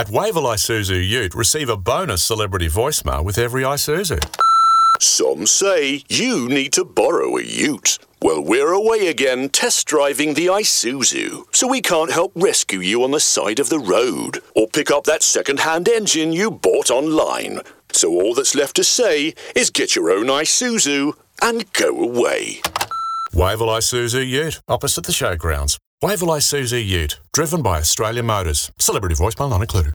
At Wavell Isuzu Ute, receive a bonus celebrity voicemail with every Isuzu. Some say you need to borrow a ute. Well, we're away again test driving the Isuzu, so we can't help rescue you on the side of the road or pick up that second-hand engine you bought online. So all that's left to say is get your own Isuzu and go away. Wavell Isuzu Ute, opposite the showgrounds. Wavell Isuzu Ute, driven by Australia Motors. Celebrity voicemail not included.